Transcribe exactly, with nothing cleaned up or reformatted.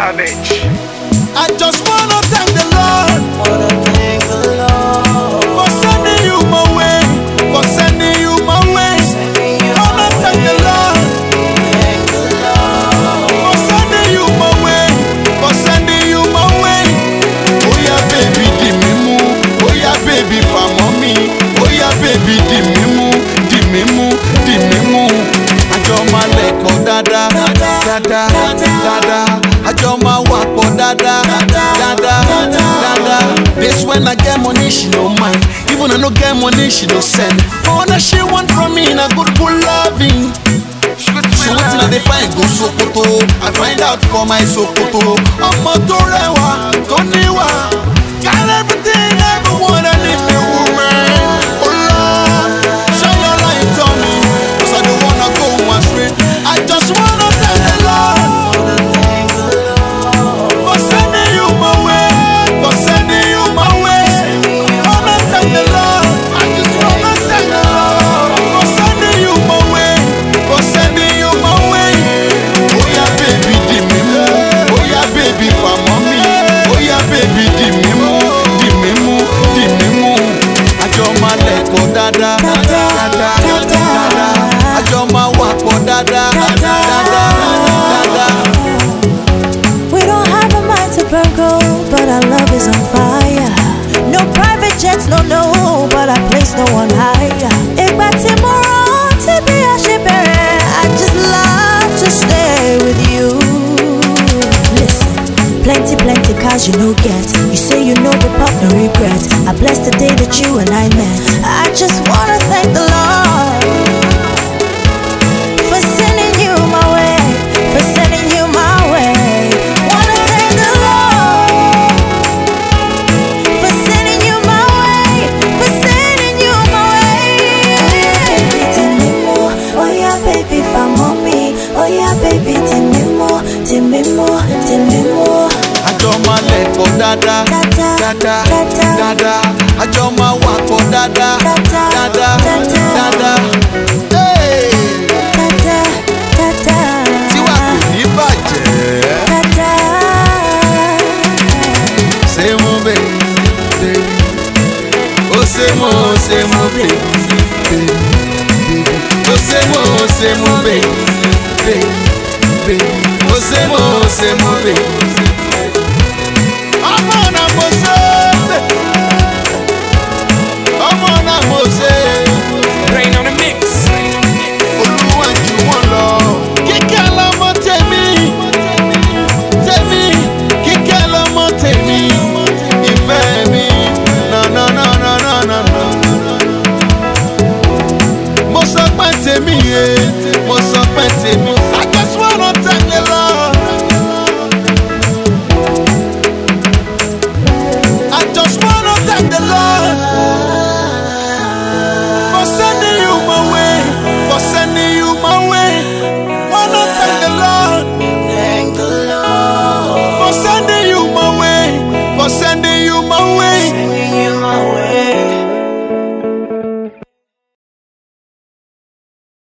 Savage. I just wanna thank the Lord, Wanna thank the Lord for sending you my way, for sending you my way. Wanna thank the Lord, Thank the Lord for sending you my way, for sending you my way. Oh yeah, baby, di mi mú. Oh yeah, baby, fa mommy. Oh yeah, baby, di mi mú, di mi mú, di mi mú. Àjọ máa lẹ̀ pọ̀ dáadáa, dáadáa, dáadáa. Àjọ máa wà pọ̀ dáadáa, dáadáa, dáadáa. This when I get money, she no mind. Even I no get money, she no send. All that she want from me, na good good loving. So wetin I dey find go Sokoto, I find out for my Sokoto. Ọmọ tó rẹwà, tó níwà, got everything everyone I need me woman. Oh Lord, shine your light on me, 'cause I don't wanna go astray. I just wanna thank the Lord Wanna thank the Lord for sending you my way, for sending you my way. Wanna thank the Lord, I just wanna thank the Lord for sending you my way, for sending you my way. Oh yeah, baby, di mi mú. Oh yeah, baby, for mommy. Oh yeah, baby, di mi mú, di mi mú, di mi mú. Àjọ máa lẹ̀ pọ̀ dáadáa, dáadáa, dáadáa. Àjọ máa wà pọ̀ dáadáa, dáadáa, dáadáa. We don't have a mind to burn gold, but our love is on fire. No private jets, no, no, but I place no one higher. Ìgbà tí mo rántí bí a ṣe bẹ̀rẹ̀, I just love to stay with you. Listen, plenty, plenty cars you no get. You say you know the pop, no regret. I bless the day that you and I met. I just wanna thank the Lord for sending you my way, for sending you my way. Wanna thank the Lord for sending you my way, for sending you my way. Oh yeah, baby, for mommy. Oh yeah, baby, Timimo, Timimo, Timimo. Àjọ máa lẹ̀ pọ̀ dáadáa, dáadáa, dáadáa. Àjọ máa wà pọ̀ dáadáa, dáadáa, dáadáa. Hey! Dada, dada, Tiwa kò ní bàjẹ́. dada. Ṣé mo bẹ̀, baby? Ó ṣe mo, ó ṣe mo bẹ̀, baby, baby. Ó ṣe mo, ó ṣe mo bẹ̀, baby, baby. Ó ṣe mo, ó ṣe mo bẹ̀.